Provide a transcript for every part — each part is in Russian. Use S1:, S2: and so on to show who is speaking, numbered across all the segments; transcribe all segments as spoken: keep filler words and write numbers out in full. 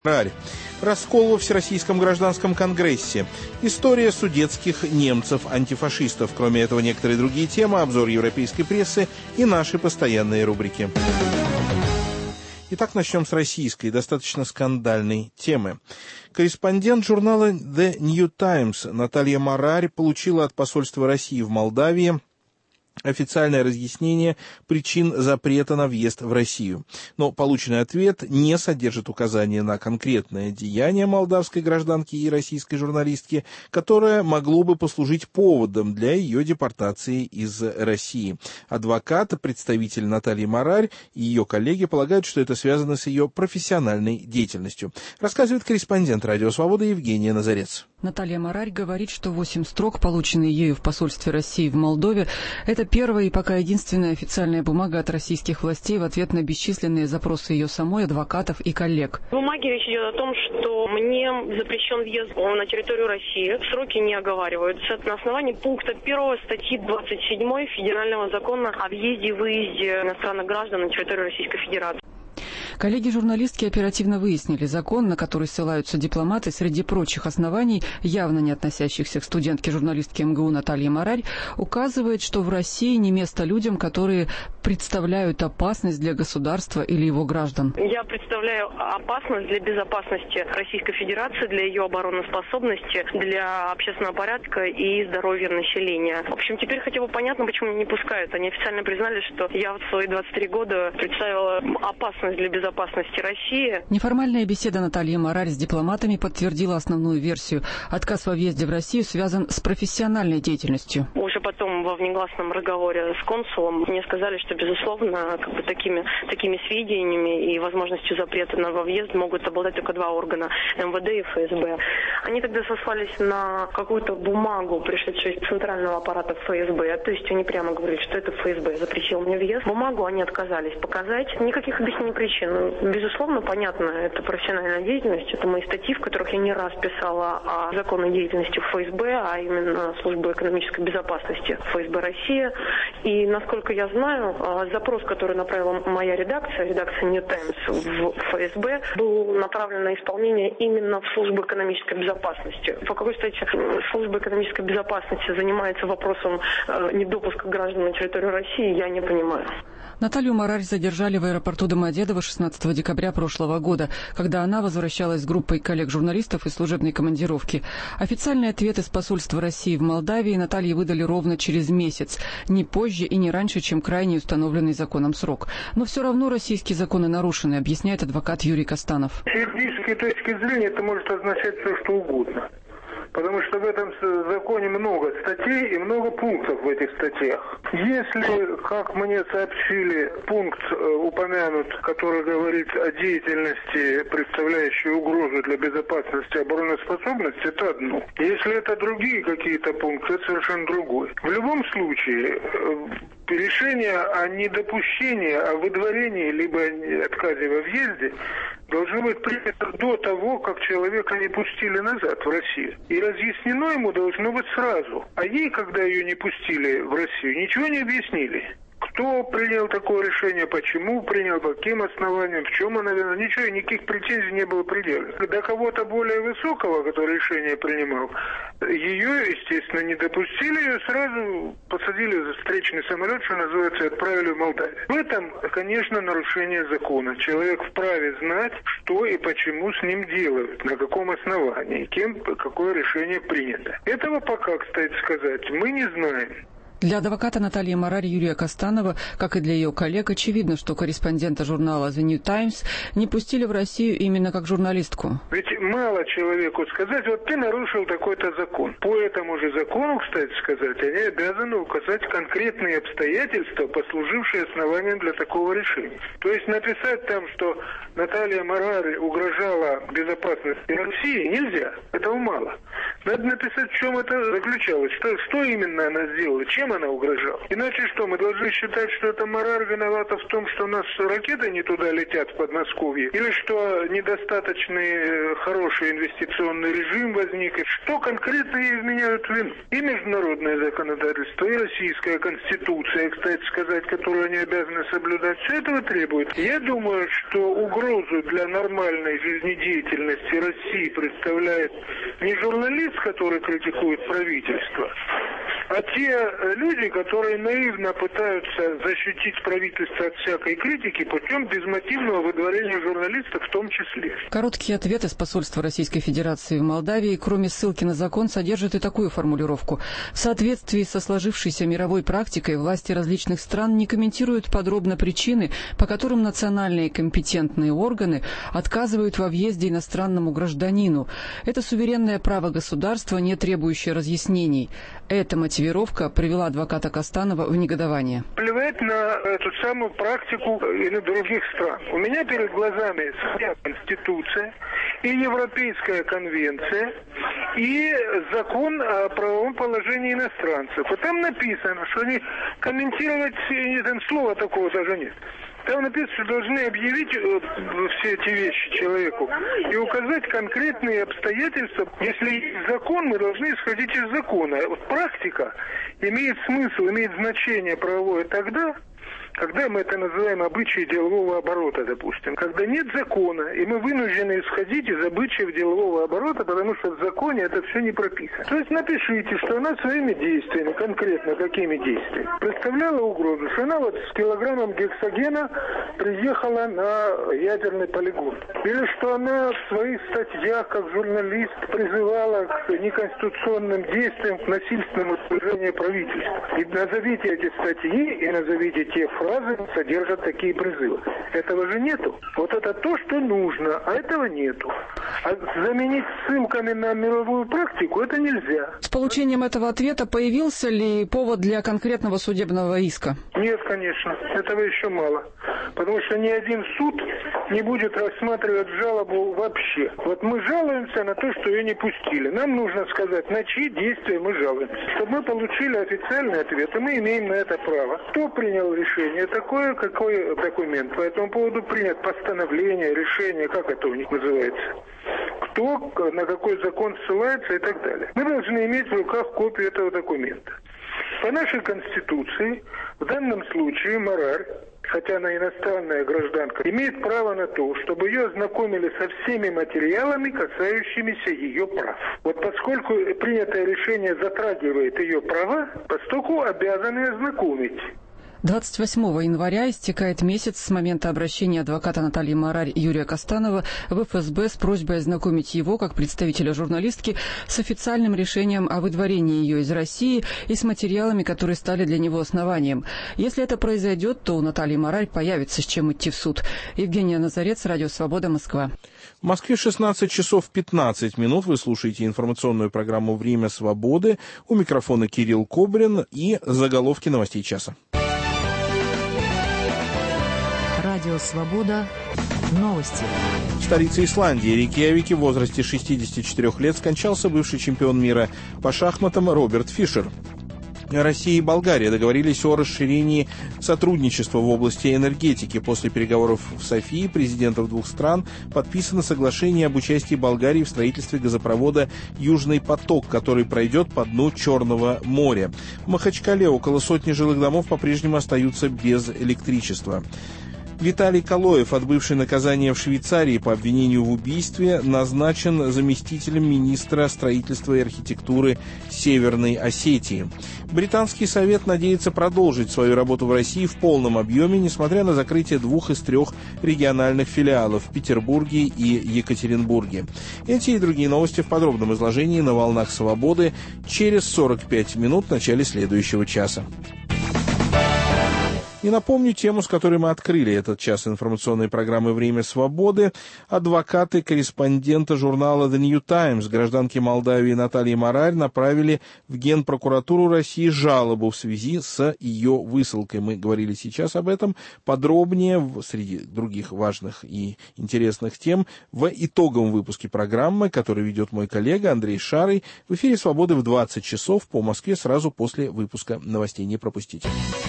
S1: Раскол во Всероссийском гражданском конгрессе. История судетских немцев-антифашистов. Кроме этого, некоторые другие темы, обзор европейской прессы и наши постоянные рубрики. Итак, начнем с российской, достаточно скандальной темы. Корреспондент журнала The New Times Наталья Марарь получила от посольства России в Молдавии официальное разъяснение причин запрета на въезд в Россию. Но полученный ответ не содержит указания на конкретное деяние молдавской гражданки и российской журналистки, которое могло бы послужить поводом для ее депортации из России. Адвокат, представитель Натальи Марарь и ее коллеги полагают, что это связано с ее профессиональной деятельностью. Рассказывает корреспондент «Радио Свобода» Евгения Назарец.
S2: Наталья Марарь говорит, что восемь строк, полученные ею в посольстве России в Молдове, это первая и пока единственная официальная бумага от российских властей в ответ на бесчисленные запросы ее самой, адвокатов и коллег.
S3: В бумаге речь идет о том, что мне запрещен въезд на территорию России. Сроки не оговариваются. На основании пункта первого статьи двадцать седьмой Федерального закона о въезде и выезде иностранных граждан на территорию Российской Федерации.
S2: Коллеги журналистки оперативно выяснили, закон, на который ссылаются дипломаты, среди прочих оснований, явно не относящихся к студентке-журналистке эм гэ у Наталье Марарь, указывает, что в России не место людям, которые представляют опасность для государства или его граждан.
S3: Я представляю опасность для безопасности Российской Федерации, для ее обороноспособности, для общественного порядка и здоровья населения. В общем, теперь хотя бы понятно, почему меня не пускают. Они официально признали, что я в свои двадцать три года представила опасность для безопасности. безопасности России.
S2: Неформальная беседа Натальи Марарь с дипломатами подтвердила основную версию. Отказ во въезде в Россию связан с профессиональной деятельностью.
S3: Уже потом во внегласном разговоре с консулом мне сказали, что, безусловно, как бы такими, такими сведениями и возможностью запрета на во въезд могут обладать только два органа – эм вэ дэ и эф эс бэ. Они тогда сослались на какую-то бумагу, пришедшую из центрального аппарата эф эс бэ. То есть они прямо говорили, что это эф эс бэ запретил мне въезд. Бумагу они отказались показать. Никаких объяснений причин. Безусловно, понятно, это профессиональная деятельность. Это мои статьи, в которых я не раз писала о законной деятельности эф эс бэ, а именно Службы экономической безопасности эф эс бэ России. И, насколько я знаю, запрос, который направила моя редакция, редакция New Times в эф эс бэ, был направлен на исполнение именно в Службу экономической безопасности. По какой стати Служба экономической безопасности занимается вопросом недопуска граждан на территорию России, я не понимаю.
S2: Наталью Марарь задержали в аэропорту Домодедово шестнадцатого декабря прошлого года, когда она возвращалась с группой коллег-журналистов из служебной командировки. Официальный ответ из посольства России в Молдавии Наталье выдали ровно через месяц, не позже и не раньше, чем крайне установленный законом срок. Но все равно российские законы нарушены, объясняет адвокат Юрий Костанов.
S4: С юридической точки зрения это может означать все, что угодно. Потому что в этом законе много статей и много пунктов в этих статьях. Если, как мне сообщили, пункт упомянут, который говорит о деятельности, представляющей угрозу для безопасности и обороноспособности, это одно. Если это другие какие-то пункты, это совершенно другое. В любом случае, решение о недопущении, о выдворении либо отказе во въезде должно быть принято до того, как человека не пустили назад в Россию. И разъяснено ему должно быть сразу. А ей, когда ее не пустили в Россию, ничего не объяснили. Кто принял такое решение, почему принял, по каким основаниям, в чем она виновата, ничего, никаких претензий не было предъявлено. До кого-то более высокого, который решение принимал, ее, естественно, не допустили, ее сразу посадили за встречный самолет, что называется, и отправили в Молдавию. В этом, конечно, нарушение закона. Человек вправе знать, что и почему с ним делают, на каком основании, кем, какое решение принято. Этого пока, кстати сказать, мы не знаем.
S2: Для адвоката Натальи Марарь Юрия Костанова, как и для ее коллег, очевидно, что корреспондента журнала The New Times не пустили в Россию именно как журналистку.
S4: Ведь мало человеку сказать, вот ты нарушил такой-то закон. По этому же закону, кстати сказать, они обязаны указать конкретные обстоятельства, послужившие основанием для такого решения. То есть написать там, что Наталья Марарь угрожала безопасности России, нельзя. Этого мало. Надо написать, в чем это заключалось, что, что именно она сделала, чем Нам она угрожала. Иначе что, мы должны считать, что это Марар виновата в том, что у нас ракеты не туда летят, в Подмосковье? Или что недостаточный хороший инвестиционный режим возник? Что конкретно ей вменяют вину? И международное законодательство, и российская конституция, кстати сказать, которую они обязаны соблюдать, все этого требует. Я думаю, что угрозу для нормальной жизнедеятельности России представляет не журналист, который критикует правительство, а те люди, которые наивно пытаются защитить правительство от всякой критики путем безмотивного выдворения журналистов в том числе.
S2: Короткий ответ из посольства Российской Федерации в Молдавии, кроме ссылки на закон, содержит и такую формулировку. В соответствии со сложившейся мировой практикой власти различных стран не комментируют подробно причины, по которым национальные компетентные органы отказывают во въезде иностранному гражданину. Это суверенное право государства, не требующее разъяснений. Эта мотивировка привела адвоката Костанова в негодование.
S4: Плевать на эту самую практику или других стран. У меня перед глазами своя конституция и Европейская конвенция и закон о правовом положении иностранцев. И там написано, что они комментировать, там слова такого даже нет. Там написано, что должны объявить все эти вещи человеку и указать конкретные обстоятельства. Если есть закон, мы должны исходить из закона. Вот практика имеет смысл, имеет значение правовое тогда, когда мы это называем обычаи делового оборота, допустим. Когда нет закона, и мы вынуждены исходить из обычаев делового оборота, потому что в законе это все не прописано. То есть напишите, что она своими действиями, конкретно какими действиями, представляла угрозу, что она вот с килограммом гексогена приехала на ядерный полигон. Или что она в своих статьях, как журналист, призывала к неконституционным действиям, к насильственному свержению правительства. И назовите эти статьи, и назовите те фразы, содержат такие призывы. Этого же нету. Вот это то, что нужно, а этого нету. А заменить ссылками на мировую практику это нельзя.
S2: С получением этого ответа появился ли повод для конкретного судебного иска?
S4: Нет, конечно. Этого еще мало. Потому что ни один суд не будет рассматривать жалобу вообще. Вот мы жалуемся на то, что ее не пустили. Нам нужно сказать, на чьи действия мы жалуемся. Чтобы мы получили официальный ответ, и мы имеем на это право. Кто принял решение такое, какой документ? По этому поводу принят постановление, решение, как это у них называется? Кто, на какой закон ссылается и так далее. Мы должны иметь в руках копию этого документа. По нашей Конституции, в данном случае Марар, хотя она иностранная гражданка, имеет право на то, чтобы ее ознакомили со всеми материалами, касающимися ее прав. Вот поскольку принятое решение затрагивает ее права, постоку обязаны ознакомить.
S2: двадцать восьмого января истекает месяц с момента обращения адвоката Натальи Марарь Юрия Костанова в эф эс бэ с просьбой ознакомить его, как представителя журналистки, с официальным решением о выдворении ее из России и с материалами, которые стали для него основанием. Если это произойдет, то у Натальи Марарь появится с чем идти в суд. Евгения Назарец, Радио Свобода, Москва.
S1: В Москве шестнадцать часов пятнадцать минут. Вы слушаете информационную программу «Время свободы». У микрофона Кирилл Кобрин и заголовки новостей часа.
S5: Радио «Свобода». Новости.
S1: В столице Исландии, Рейкьявике, в возрасте шестидесяти четырёх лет скончался бывший чемпион мира по шахматам Роберт Фишер. Россия и Болгария договорились о расширении сотрудничества в области энергетики. После переговоров в Софии президентов двух стран подписано соглашение об участии Болгарии в строительстве газопровода «Южный поток», который пройдет по дну Черного моря. В Махачкале около сотни жилых домов по-прежнему остаются без электричества. Виталий Калоев, отбывший наказание в Швейцарии по обвинению в убийстве, назначен заместителем министра строительства и архитектуры Северной Осетии. Британский совет надеется продолжить свою работу в России в полном объеме, несмотря на закрытие двух из трех региональных филиалов в Петербурге и Екатеринбурге. Эти и другие новости в подробном изложении на «Волнах Свободы» через сорок пять минут в начале следующего часа. И напомню тему, с которой мы открыли этот час информационной программы «Время свободы». Адвокаты корреспондента журнала The New Times, гражданки Молдавии Натальи Марарь, направили в Генпрокуратуру России жалобу в связи с ее высылкой. Мы говорили сейчас об этом подробнее, среди других важных и интересных тем, в итоговом выпуске программы, который ведет мой коллега Андрей Шарый, в эфире «Свободы» в двадцать часов по Москве, сразу после выпуска новостей. Не пропустите.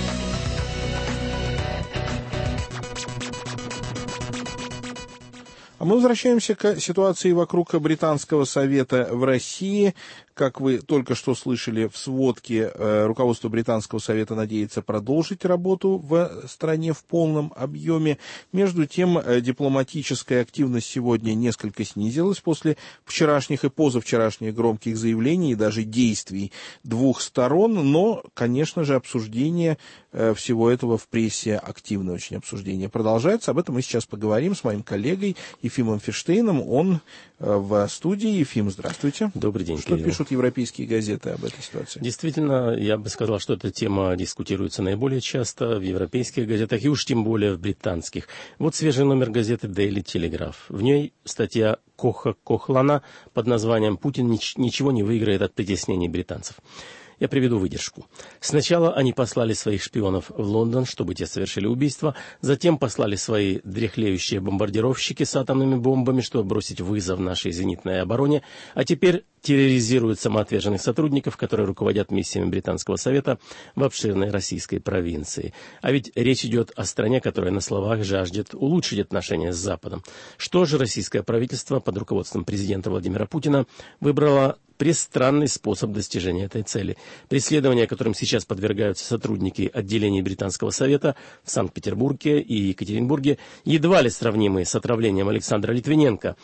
S1: А мы возвращаемся к ситуации вокруг Британского совета в России. Как вы только что слышали в сводке, руководство Британского совета надеется продолжить работу в стране в полном объеме. Между тем, дипломатическая активность сегодня несколько снизилась после вчерашних и позавчерашних громких заявлений и даже действий двух сторон. Но, конечно же, обсуждение всего этого в прессе, активное очень обсуждение, продолжается. Об этом мы сейчас поговорим с моим коллегой Ефимом Ферштейном. Он в студии. Ефим, здравствуйте.
S6: Добрый день,
S1: Что
S6: Кирилл.
S1: пишут европейские газеты об этой ситуации?
S6: Действительно, я бы сказал, что эта тема дискутируется наиболее часто в европейских газетах и уж тем более в британских. Вот свежий номер газеты Daily Telegraph. В ней статья Коха Кохлана под названием «Путин ничего не выиграет от притеснений британцев». Я приведу выдержку. Сначала они послали своих шпионов в Лондон, чтобы те совершили убийство. Затем послали свои дряхлеющие бомбардировщики с атомными бомбами, чтобы бросить вызов нашей зенитной обороне. А теперь терроризируют самоотверженных сотрудников, которые руководят миссиями Британского совета в обширной российской провинции. А ведь речь идет о стране, которая на словах жаждет улучшить отношения с Западом. Что же российское правительство под руководством президента Владимира Путина выбрало престранный способ достижения этой цели. Преследования, которым сейчас подвергаются сотрудники отделений Британского совета в Санкт-Петербурге и Екатеринбурге, едва ли сравнимы с отравлением Александра Литвиненко.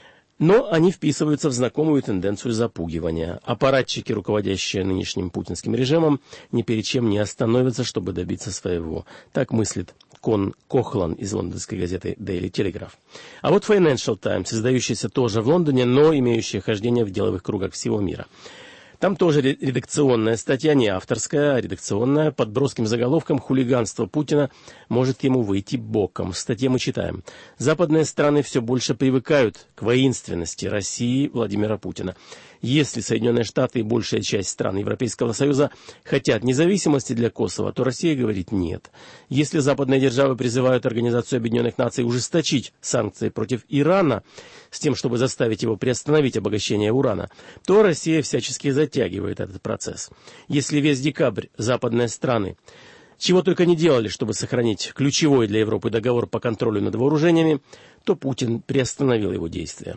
S6: Но они вписываются в знакомую тенденцию запугивания. Аппаратчики, руководящие нынешним путинским режимом, ни перед чем не остановятся, чтобы добиться своего. Так мыслит Кон Кохлан из лондонской газеты Daily Telegraph. А вот Financial Times, издающийся тоже в Лондоне, но имеющий хождение в деловых кругах всего мира. Там тоже редакционная статья, не авторская, а редакционная, под броским заголовком «Хулиганство Путина может ему выйти боком». В статье мы читаем: «Западные страны все больше привыкают к воинственности России Владимира Путина. Если Соединенные Штаты и большая часть стран Европейского Союза хотят независимости для Косово, то Россия говорит нет. Если западные державы призывают Организацию Объединенных Наций ужесточить санкции против Ирана с тем, чтобы заставить его приостановить обогащение урана, то Россия всячески затягивает этот процесс. Если весь декабрь западные страны чего только не делали, чтобы сохранить ключевой для Европы договор по контролю над вооружениями, то Путин приостановил его действия».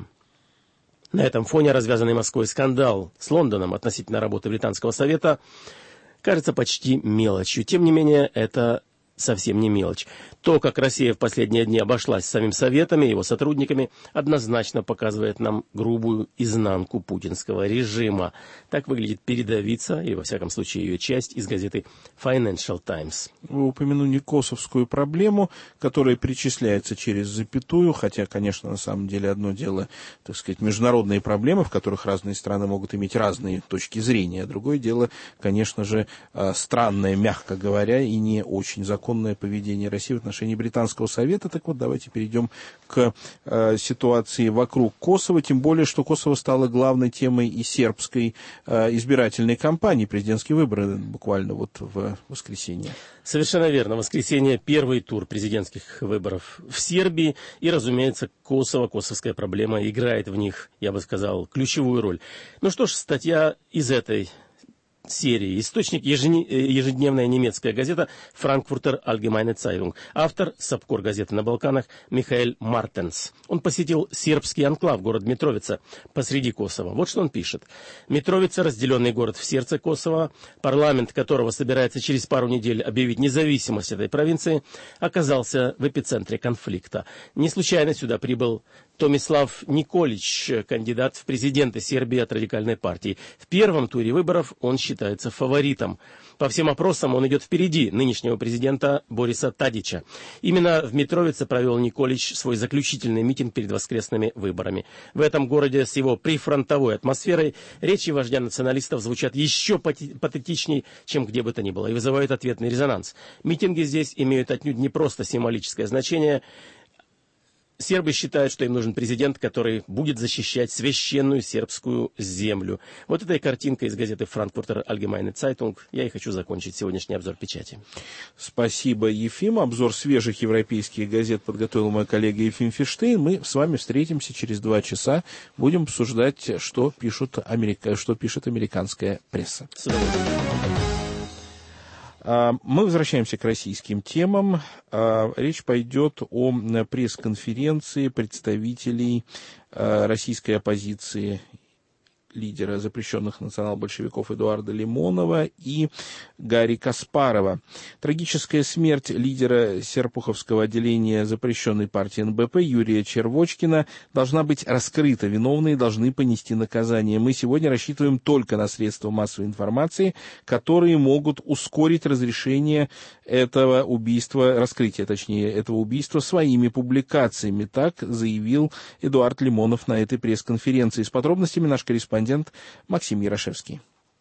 S6: На этом фоне развязанный Москвой скандал с Лондоном относительно работы Британского совета кажется почти мелочью. Тем не менее, это совсем не мелочь. То, как Россия в последние дни обошлась с самим Советом и его сотрудниками, однозначно показывает нам грубую изнанку путинского режима. Так выглядит передовица, или во всяком случае ее часть, из газеты Financial Times.
S1: Вы упомянули косовскую проблему, которая причисляется через запятую, хотя, конечно, на самом деле одно дело, так сказать, международные проблемы, в которых разные страны могут иметь разные точки зрения, а другое дело, конечно же, странное, мягко говоря, и не очень законное законное поведение России в отношении Британского совета. Так вот, давайте перейдем к э, ситуации вокруг Косово, тем более, что Косово стало главной темой и сербской э, избирательной кампании, президентские выборы буквально вот в воскресенье.
S6: Совершенно верно. В воскресенье первый тур президентских выборов в Сербии, и, разумеется, Косово, косовская проблема играет в них, я бы сказал, ключевую роль. Ну что ж, статья из этой серии. Источник — ежедневная немецкая газета Frankfurter Allgemeine Zeitung. Автор — сапкор газеты на Балканах Михаэль Мартенс. Он посетил сербский анклав, город Митровица, посреди Косово. Вот что он пишет. Митровица — разделенный город в сердце Косово, парламент которого собирается через пару недель объявить независимость этой провинции, оказался в эпицентре конфликта. Не случайно сюда прибыл Томислав Николич, кандидат в президенты Сербии от радикальной партии. В первом туре выборов он считается считается фаворитом. По всем опросам он идет впереди нынешнего президента Бориса Тадича. Именно в Митровице провел Николич свой заключительный митинг перед воскресными выборами. В этом городе с его прифронтовой атмосферой речи вождя националистов звучат еще патетичней, чем где бы то ни было, и вызывают ответный резонанс. Митинги здесь имеют отнюдь не просто символическое значение. Сербы считают, что им нужен президент, который будет защищать священную сербскую землю. Вот этой картинкой из газеты «Frankfurter Allgemeine Zeitung» я и хочу закончить сегодняшний обзор печати.
S1: Спасибо, Ефим. Обзор свежих европейских газет подготовил мой коллега Ефим Фиштейн. Мы с вами встретимся через два часа. Будем обсуждать, что, пишут Америка... что пишет американская пресса.
S6: С удовольствием.
S1: Мы возвращаемся к российским темам. Речь пойдет о пресс-конференции представителей российской оппозиции, лидера запрещенных национал-большевиков Эдуарда Лимонова и Гарри Каспарова. Трагическая смерть лидера Серпуховского отделения запрещенной партии эн бэ пэ Юрия Червочкина должна быть раскрыта. Виновные должны понести наказание. Мы сегодня рассчитываем только на средства массовой информации, которые могут ускорить разрешение этого убийства, раскрытие, точнее, этого убийства своими публикациями. Так заявил Эдуард Лимонов на этой пресс-конференции. С подробностями наш корреспондент Максим Ярошевский.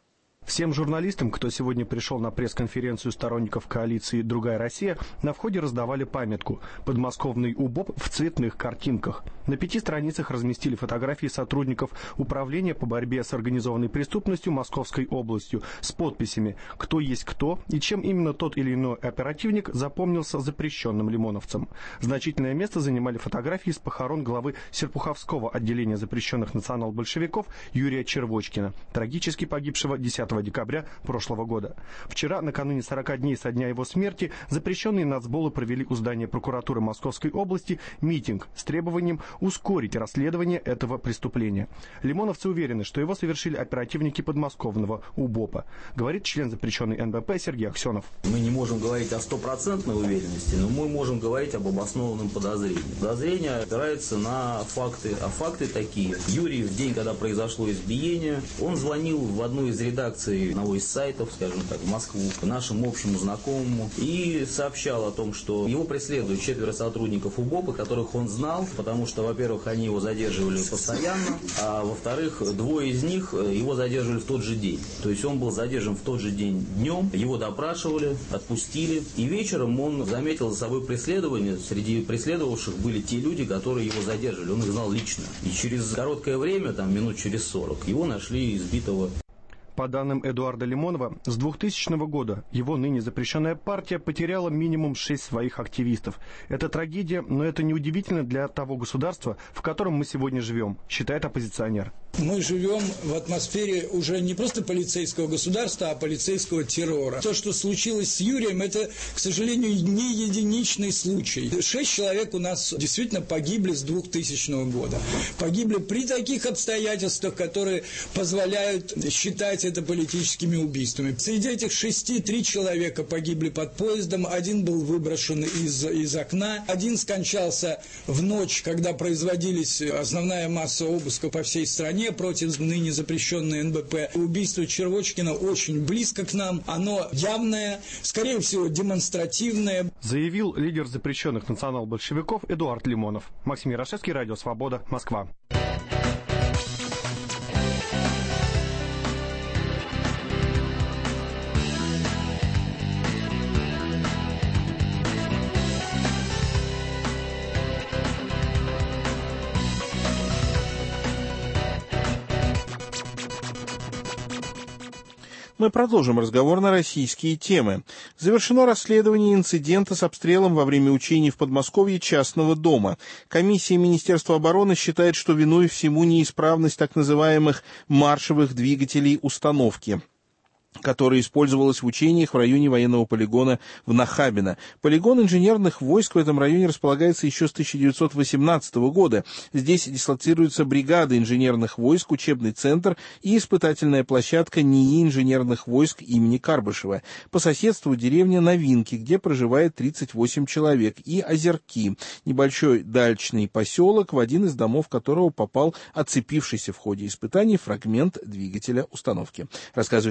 S7: Всем журналистам, кто сегодня пришел на пресс-конференцию сторонников коалиции «Другая Россия», на входе раздавали памятку «Подмосковный УБОП в цветных картинках». На пяти страницах разместили фотографии сотрудников Управления по борьбе с организованной преступностью Московской областью с подписями «Кто есть кто» и чем именно тот или иной оперативник запомнился запрещенным лимоновцам. Значительное место занимали фотографии с похорон главы Серпуховского отделения запрещенных национал-большевиков Юрия Червочкина, трагически погибшего десятого декабря прошлого года. Вчера, накануне сорока дней со дня его смерти, запрещенные нацболы провели у здания прокуратуры Московской области митинг с требованием ускорить расследование этого преступления. Лимоновцы уверены, что его совершили оперативники подмосковного УБОПа, говорит член запрещенной эн бэ пэ Сергей Аксенов.
S8: Мы не можем говорить о стопроцентной уверенности, но мы можем говорить об обоснованном подозрении. Подозрение опирается на факты, а факты такие. Юрий в день, когда произошло избиение, он звонил в одну из редакций одного из сайтов, скажем так, в Москву, нашему общему знакомому, и сообщал о том, что его преследуют четверо сотрудников УБОПа, которых он знал, потому что, во-первых, они его задерживали постоянно, а во-вторых, двое из них его задерживали в тот же день. То есть он был задержан в тот же день днем, его допрашивали, отпустили, и вечером он заметил за собой преследование. Среди преследовавших были те люди, которые его задерживали, он их знал лично. И через короткое время, там минут через сорок, его нашли избитого.
S7: По данным Эдуарда Лимонова, с двухтысячного года его ныне запрещенная партия потеряла минимум шесть своих активистов. Это трагедия, но это неудивительно для того государства, в котором мы сегодня живем, считает оппозиционер.
S9: Мы живем в атмосфере уже не просто полицейского государства, а полицейского террора. То, что случилось с Юрием, это, к сожалению, не единичный случай. Шесть человек у нас действительно погибли с двухтысячного года. Погибли при таких обстоятельствах, которые позволяют считать это политическими убийствами. Среди этих шести три человека погибли под поездом, один был выброшен из, из окна, один скончался в ночь, когда производились основная масса обысков по всей стране против ныне запрещенной эн бэ пэ. Убийство Червочкина очень близко к нам, оно явное, скорее всего, демонстративное.
S7: Заявил лидер запрещенных национал-большевиков Эдуард Лимонов. Максим Ярошевский, Радио Свобода, Москва.
S1: Мы продолжим разговор на российские темы. Завершено расследование инцидента с обстрелом во время учений в Подмосковье частного дома. Комиссия Министерства обороны считает, что виной всему неисправность так называемых маршевых двигателей установки, которая использовалась в учениях в районе военного полигона в Нахабино. Полигон инженерных войск в этом районе располагается еще с тысяча девятьсот восемнадцатого года. Здесь дислоцируется бригада инженерных войск, учебный центр и испытательная площадка НИИ инженерных войск имени Карбышева. По соседству деревня Новинки, где проживает тридцать восемь человек, и Озерки, небольшой дачный поселок, в один из домов которого попал отцепившийся в ходе испытаний фрагмент двигателя установки. Рассказывает наш корреспондент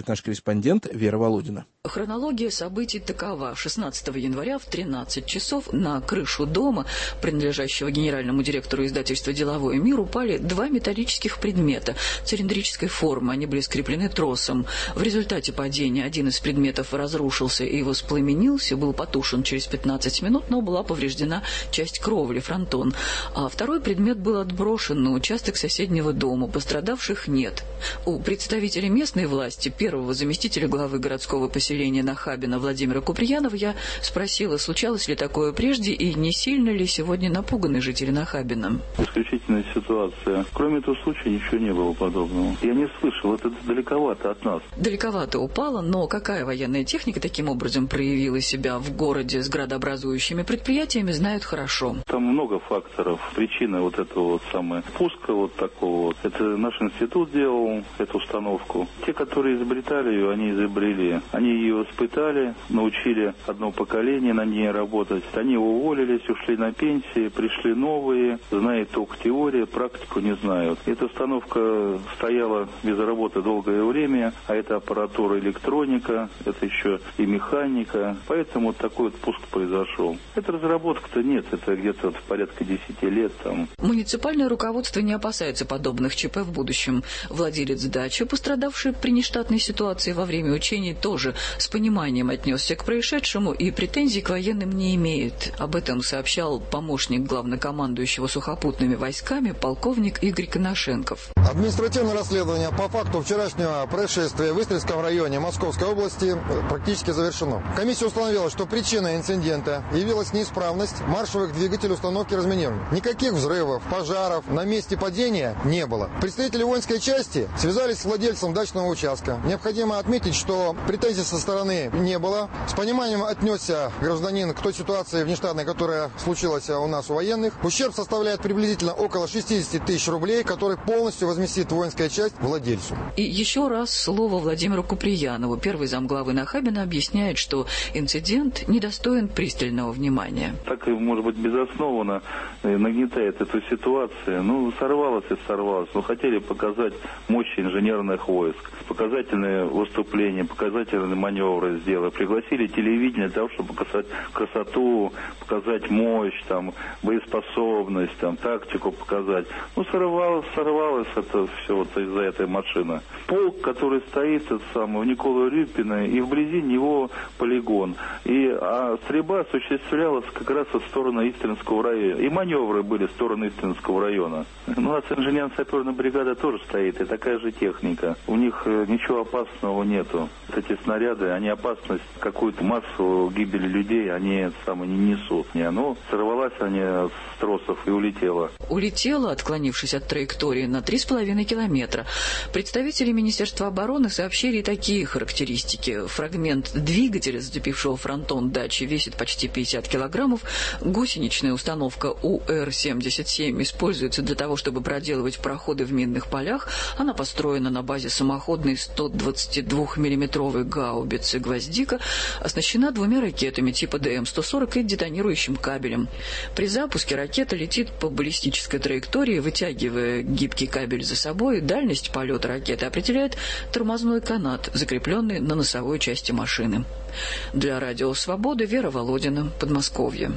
S1: корреспондент Вера Володина.
S10: Хронология событий такова. шестнадцатого января в тринадцать часов на крышу дома, принадлежащего генеральному директору издательства «Деловой мир», упали два металлических предмета цилиндрической формы. Они были скреплены тросом. В результате падения один из предметов разрушился и воспламенился, был потушен через пятнадцать минут, но была повреждена часть кровли, фронтон. А второй предмет был отброшен на участок соседнего дома. Пострадавших нет. У представителей местной власти, первого заместителя главы городского поселения Нахабино Владимира Куприянова, я спросила, случалось ли такое прежде и не сильно ли сегодня напуганы жители Нахабино.
S11: Исключительная ситуация. Кроме этого случая ничего не было подобного. Я не слышал, это далековато от нас.
S10: Далековато упало, но какая военная техника таким образом проявила себя в городе с градообразующими предприятиями, знают хорошо.
S11: Там много факторов. Причина вот этого вот самого пуска вот такого вот. Это наш институт делал эту установку. Те, которые изобретали ее, они изобрели. Они ее испытали, научили одно поколение на ней работать. Они уволились, ушли на пенсии, пришли новые, знают только теорию, практику не знают. Эта установка стояла без работы долгое время, а это аппаратура, электроника, это еще и механика. Поэтому вот такой вот пуск произошел. Это разработка-то нет, это где-то вот порядка десяти лет там.
S10: Муниципальное руководство не опасается подобных ЧП в будущем. Владелец дачи, пострадавший при нештатной ситуации во время учений, тоже с пониманием отнесся к происшедшему и претензий к военным не имеет. Об этом сообщал помощник главнокомандующего сухопутными войсками полковник Игорь Коношенков.
S12: Административное расследование по факту вчерашнего происшествия в Истринском районе Московской области практически завершено. Комиссия установила, что причиной инцидента явилась неисправность маршевых двигателей установки разминирования. Никаких взрывов, пожаров на месте падения не было. Представители воинской части связались с владельцем дачного участка. Необходимо отметить, что претензий со стороны не было. С пониманием отнесся гражданин к той ситуации внештатной, которая случилась у нас у военных. Ущерб составляет приблизительно около шестьдесят тысяч рублей, который полностью возместит воинская часть владельцу.
S10: И еще раз слово Владимиру Куприянову. Первый замглавы Нахабино объясняет, что инцидент недостоин пристального внимания.
S11: Так, может быть, безоснованно нагнетает эту ситуацию. Ну, сорвалось и сорвалось. Ну, хотели показать мощь инженерных войск. Показательные выступления, показательные маневры сделали. Пригласили телевидение для того, чтобы показать красоту, показать мощь, там, боеспособность, там, тактику показать. Ну, сорвалось, сорвалось это все вот из-за этой машины. Полк, который стоит, это самое, у Николы Рюпина, и вблизи него полигон. И, а стрельба осуществлялась как раз в сторону Истринского района. И маневры были в сторону Истринского района. Ну, у нас инженерно-саперная бригада тоже стоит, и такая же техника. У них ничего опасного нету. Эти снаряды, они опасность, какую-то массу гибели людей, они самое не несут. Не, ну, сорвалась они с тросов и улетела.
S10: Улетела, отклонившись от траектории, на три с половиной километра. Представители Министерства обороны сообщили такие характеристики. Фрагмент двигателя, зацепившего фронтон дачи, весит почти пятьдесят килограммов. Гусеничная установка У Р семьдесят семь используется для того, чтобы проделывать проходы в минных полях. Она построена на базе самоходной сто двадцатидвухмиллиметровой гаубицы «Гвоздика», оснащена двумя ракетами типа Д М сто сорок и детонирующим кабелем. При запуске ракета летит по баллистической траектории, вытягивая гибкий кабель за собой. Дальность полета ракеты определяет тормозной канат, закрепленный на носовой части машины. Для радио «Свобода» Вера Володина, Подмосковье.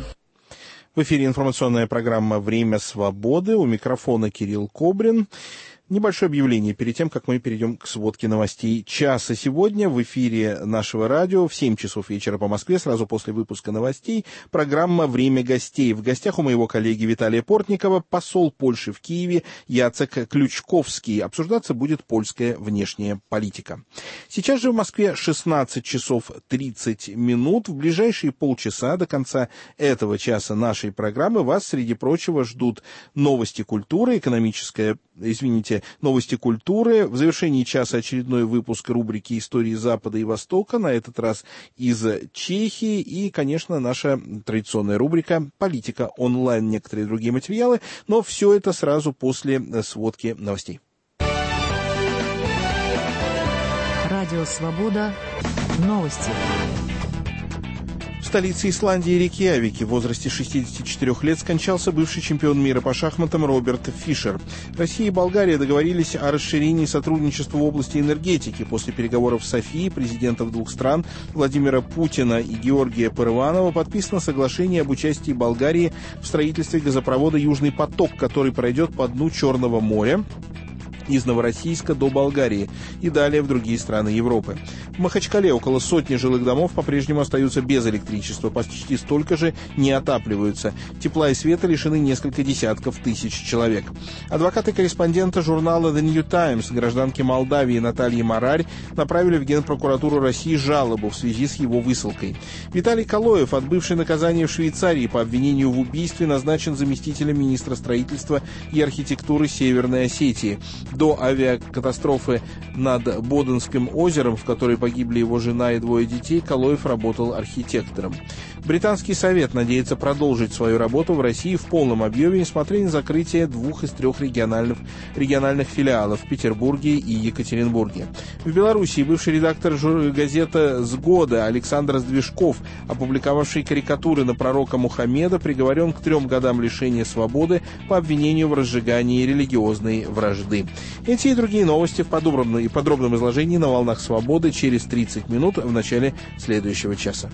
S1: В эфире информационная программа «Время свободы». У микрофона Кирилл Кобрин. Небольшое объявление перед тем, как мы перейдем к сводке новостей часа. Сегодня в эфире нашего радио в семь часов вечера по Москве, сразу после выпуска новостей, программа «Время гостей». В гостях у моего коллеги Виталия Портникова посол Польши в Киеве Яцек Ключковский. Обсуждаться будет польская внешняя политика. Сейчас же в Москве шестнадцать часов тридцать минут. В ближайшие полчаса до конца этого часа нашей программы вас, среди прочего, ждут новости культуры, экономическая, извините, новости культуры. В завершении часа очередной выпуск рубрики «Истории Запада и Востока», на этот раз из Чехии. И, конечно, наша традиционная рубрика «Политика онлайн», некоторые другие материалы. Но все это сразу после сводки новостей.
S5: Радио «Свобода». Новости.
S1: В столице Исландии Рейкьявике в возрасте шестидесяти четырёх лет скончался бывший чемпион мира по шахматам Роберт Фишер. Россия и Болгария договорились о расширении сотрудничества в области энергетики. После переговоров в Софии президентов двух стран Владимира Путина и Георгия Пырванова подписано соглашение об участии Болгарии в строительстве газопровода «Южный поток», который пройдет по дну Черного моря из Новороссийска до Болгарии и далее в другие страны Европы. В Махачкале около сотни жилых домов по-прежнему остаются без электричества, почти столько же не отапливаются. Тепла и света лишены несколько десятков тысяч человек. Адвокаты корреспондента журнала The New Times, гражданки Молдавии Натальи Марарь, направили в Генпрокуратуру России жалобу в связи с его высылкой. Виталий Калоев, отбывший наказание в Швейцарии по обвинению в убийстве, назначен заместителем министра строительства и архитектуры Северной Осетии. До авиакатастрофы над Боденским озером, в которой погибли его жена и двое детей, Калоев работал архитектором. Британский совет надеется продолжить свою работу в России в полном объеме, несмотря на закрытие двух из трех региональных, региональных филиалов в Петербурге и Екатеринбурге. В Белоруссии бывший редактор газеты «Сгода» Александр Сдвижков, опубликовавший карикатуры на пророка Мухаммеда, приговорен к трем годам лишения свободы по обвинению в разжигании религиозной вражды. Эти и другие новости в подробном, и подробном изложении на «Волнах Свободы» через тридцать минут в начале следующего часа.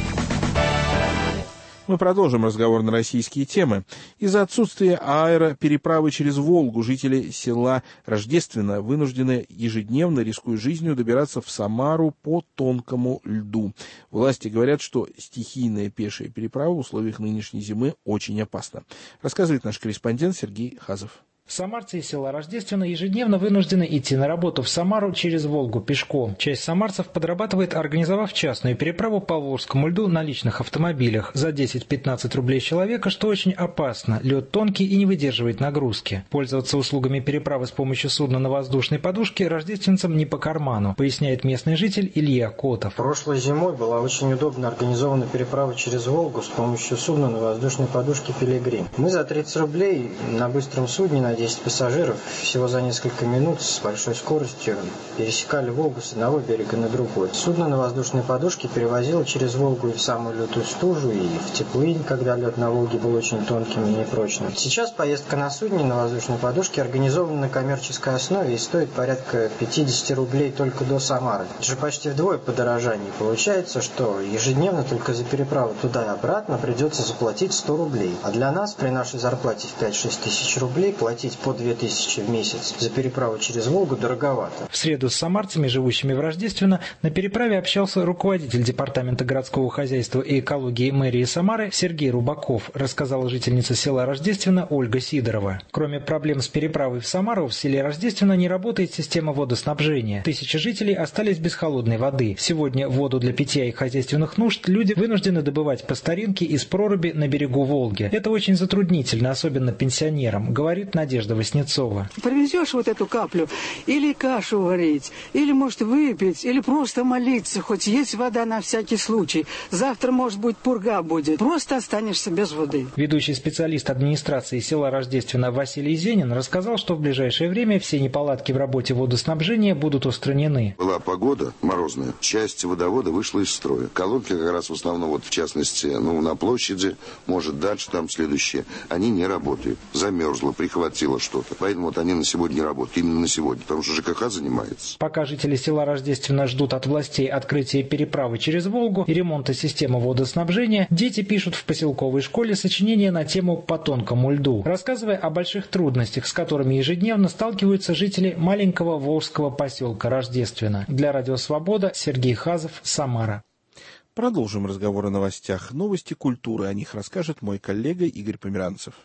S1: Мы продолжим разговор на российские темы. Из-за отсутствия аэропереправы через Волгу жители села Рождественно вынуждены ежедневно, рискуя жизнью, добираться в Самару по тонкому льду. Власти говорят, что стихийная пешая переправа в условиях нынешней зимы очень опасна. Рассказывает наш корреспондент Сергей Хазов.
S13: Самарцы из села Рождественно ежедневно вынуждены идти на работу в Самару через Волгу пешком. Часть самарцев подрабатывает, организовав частную переправу по Волжскому льду на личных автомобилях за десять-пятнадцать рублей с человека, что очень опасно. Лед тонкий и не выдерживает нагрузки. Пользоваться услугами переправы с помощью судна на воздушной подушке рождественцам не по карману, поясняет местный житель Илья Котов.
S14: Прошлой зимой была очень удобно организована переправа через Волгу с помощью судна на воздушной подушке «Пилигрим». Мы за тридцать рублей на быстром судне на десять пассажиров всего за несколько минут с большой скоростью пересекали Волгу с одного берега на другой. Судно на воздушной подушке перевозило через Волгу и в самую лютую стужу, и в теплынь, когда лед на Волге был очень тонким и непрочным. Сейчас поездка на судне на воздушной подушке организована на коммерческой основе и стоит порядка пятьдесят рублей только до Самары. Это же почти вдвое подорожание. Получается, что ежедневно только за переправу туда и обратно придется заплатить сто рублей. А для нас при нашей зарплате в пять-шесть тысяч рублей платить по две тысячи в месяц за переправу через Волгу дороговато.
S13: В среду с самарцами, живущими в Рождественно, на переправе общался руководитель Департамента городского хозяйства и экологии мэрии Самары Сергей Рубаков, рассказала жительница села Рождественно Ольга Сидорова. Кроме проблем с переправой в Самару, в селе Рождественно не работает система водоснабжения. Тысячи жителей остались без холодной воды. Сегодня воду для питья и хозяйственных нужд люди вынуждены добывать по старинке из проруби на берегу Волги. Это очень затруднительно, особенно пенсионерам, говорит Надежда Васнецова.
S15: Привезешь вот эту каплю, или кашу варить, или, может, выпить, или просто молиться, хоть есть вода на всякий случай. Завтра, может быть, пурга будет. Просто останешься без воды.
S13: Ведущий специалист администрации села Рождественно Василий Зенин рассказал, что в ближайшее время все неполадки в работе водоснабжения будут устранены.
S16: Была погода морозная, часть водовода вышла из строя. Колонки как раз в основном, вот в частности, ну, на площади, может, дальше там следующие, они не работают. Замерзло, прихватило что-то. Поэтому вот они на сегодня не работают. Именно на сегодня. Потому что ЖКХ занимается.
S13: Пока жители села Рождественно ждут от властей открытия переправы через Волгу и ремонта системы водоснабжения, дети пишут в поселковой школе сочинения на тему «По тонкому льду», рассказывая о больших трудностях, с которыми ежедневно сталкиваются жители маленького волжского поселка Рождественно. Для Радио Свобода Сергей Хазов, Самара.
S1: Продолжим разговор о новостях. Новости культуры. О них расскажет мой коллега Игорь Померанцев.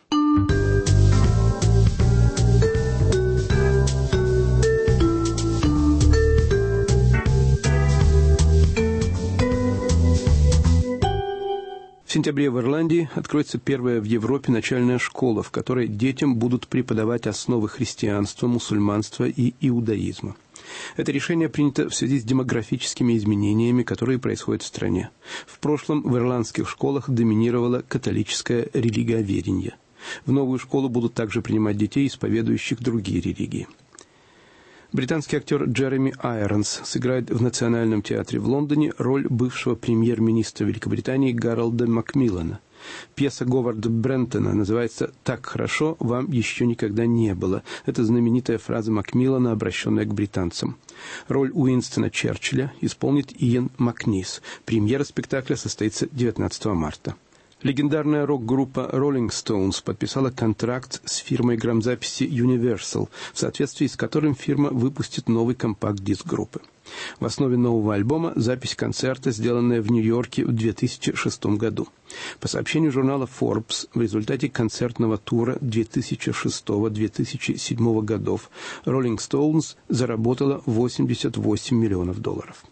S17: В сентябре в Ирландии откроется первая в Европе начальная школа, в которой детям будут преподавать основы христианства, мусульманства и иудаизма. Это решение принято в связи с демографическими изменениями, которые происходят в стране. В прошлом в ирландских школах доминировало католическое религиоведение. В новую школу будут также принимать детей, исповедующих другие религии. Британский актер Джереми Айронс сыграет в Национальном театре в Лондоне роль бывшего премьер-министра Великобритании Гарольда Макмиллана. Пьеса Говарда Брентона называется «Так хорошо вам еще никогда не было». Это знаменитая фраза Макмиллана, обращенная к британцам. Роль Уинстона Черчилля исполнит Иэн Макнис. Премьера спектакля состоится девятнадцатого марта. Легендарная рок-группа Rolling Stones подписала контракт с фирмой грамзаписи Universal, в соответствии с которым фирма выпустит новый компакт-диск группы. В основе нового альбома запись концерта, сделанная в Нью-Йорке в две тысячи шестом году. По сообщению журнала Forbes, в результате концертного тура две тысячи шестого — две тысячи седьмого годов Rolling Stones заработала восемьдесят восемь миллионов долларов.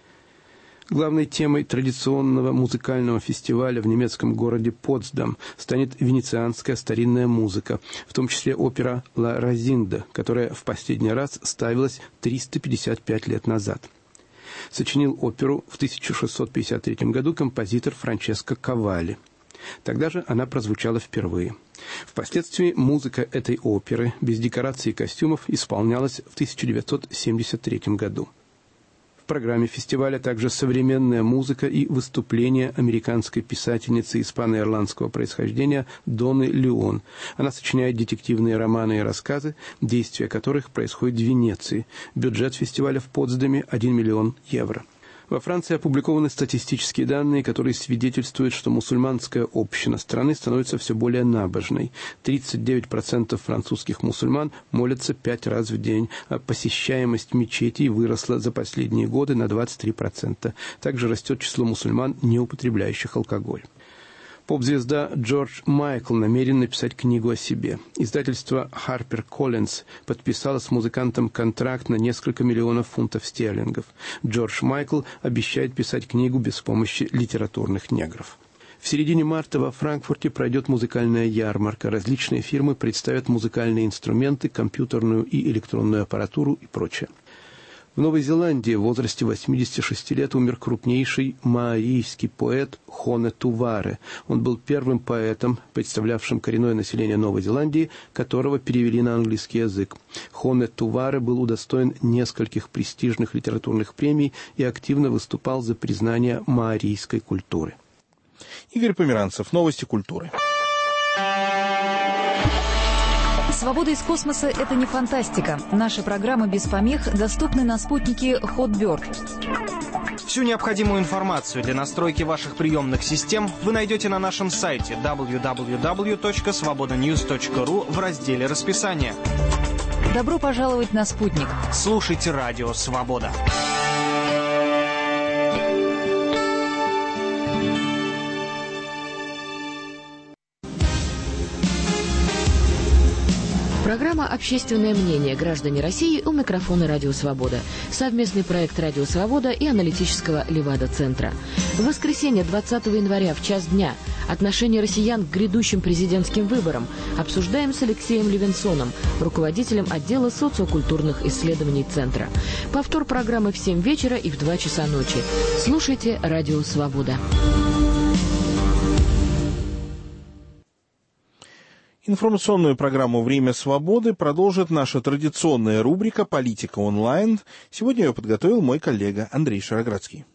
S17: Главной темой традиционного музыкального фестиваля в немецком городе Потсдам станет венецианская старинная музыка, в том числе опера «Ла Розинда», которая в последний раз ставилась триста пятьдесят пять лет назад. Сочинил оперу в тысяча шестьсот пятьдесят третьем году композитор Франческо Кавалли. Тогда же она прозвучала впервые. Впоследствии музыка этой оперы без декораций и костюмов исполнялась в тысяча девятьсот семьдесят третьем году. В программе фестиваля также современная музыка и выступления американской писательницы испано-ирландского происхождения Доны Леон. Она сочиняет детективные романы и рассказы, действия которых происходят в Венеции. Бюджет фестиваля в Потсдаме – один миллион евро. Во Франции опубликованы статистические данные, которые свидетельствуют, что мусульманская община страны становится все более набожной. тридцать девять процентов французских мусульман молятся пять раз в день, а посещаемость мечетей выросла за последние годы на двадцать три процента. Также растет число мусульман, не употребляющих алкоголь. Поп-звезда Джордж Майкл намерен написать книгу о себе. Издательство HarperCollins подписало с музыкантом контракт на несколько миллионов фунтов стерлингов. Джордж Майкл обещает писать книгу без помощи литературных негров. В середине марта во Франкфурте пройдет музыкальная ярмарка. Различные фирмы представят музыкальные инструменты, компьютерную и электронную аппаратуру и прочее. В Новой Зеландии в возрасте восьмидесяти шести лет умер крупнейший маорийский поэт Хоне Туваре. Он был первым поэтом, представлявшим коренное население Новой Зеландии, которого перевели на английский язык. Хоне Туваре был удостоен нескольких престижных литературных премий и активно выступал за признание маорийской культуры.
S1: Игорь Померанцев, новости культуры.
S5: Свобода из космоса – это не фантастика. Наши программы без помех доступны на спутнике Hotbird.
S18: Всю необходимую информацию для настройки ваших приемных систем вы найдете на нашем сайте дабл ю дабл ю дабл ю точка свобода ньюс точка ру в разделе «Расписание».
S5: Добро пожаловать на спутник.
S18: Слушайте радио «Свобода».
S19: Программа «Общественное мнение. Граждане России» у микрофона «Радио Свобода». Совместный проект «Радио Свобода» и аналитического Левада-центра. В воскресенье двадцатого января в час дня отношение россиян к грядущим президентским выборам обсуждаем с Алексеем Левинсоном, руководителем отдела социокультурных исследований Центра. Повтор программы в семь вечера и в два часа ночи. Слушайте «Радио Свобода».
S1: Информационную программу «Время свободы» продолжит наша традиционная рубрика «Политика онлайн». Сегодня ее подготовил мой коллега Андрей Шароградский.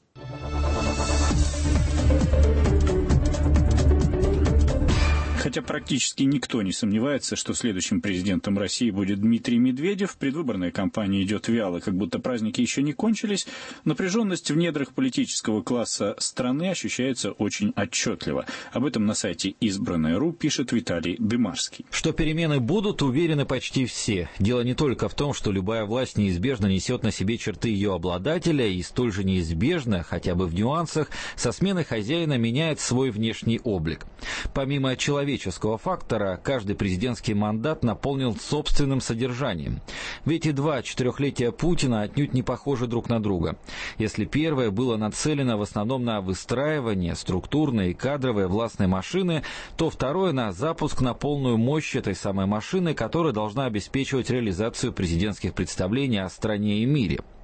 S20: Хотя практически никто не сомневается, что следующим президентом России будет Дмитрий Медведев, предвыборная кампания идет вяло, как будто праздники еще не кончились, напряженность в недрах политического класса страны ощущается очень отчетливо. Об этом на сайте избранное точка ру пишет Виталий Дымарский.
S21: Что перемены будут, уверены почти все. Дело не только в том, что любая власть неизбежно несет на себе черты ее обладателя, и столь же неизбежно, хотя бы в нюансах, со смены хозяина меняет свой внешний облик. Помимо человеческого фактора, каждый президентский мандат наполнил собственным содержанием. Ведь и два четырехлетия Путина отнюдь не похожи друг на друга. Если первое было нацелено в основном на выстраивание структурной и кадровой властной машины, то второе на запуск на полную мощь этой самой машины, которая должна обеспечивать реализацию президентских представлений о стране и мире.